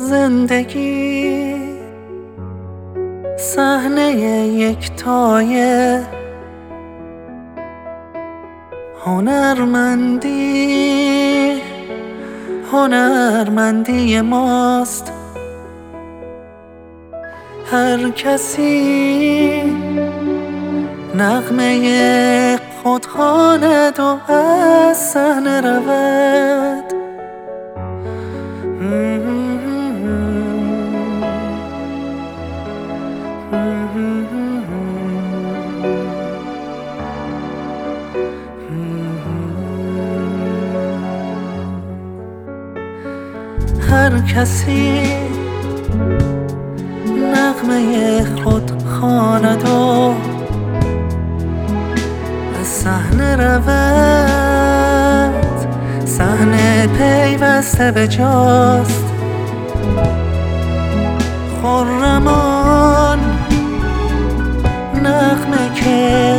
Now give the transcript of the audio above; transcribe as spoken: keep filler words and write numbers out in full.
زندگی صحنه یکتای هنرمندی هنرمندی ماست. هر کسی نغمه خود خواند و از صحنه رود. هر کسی نغمه خود خواند و از صحنه رود. صحنه پیوسته به جاست، خرم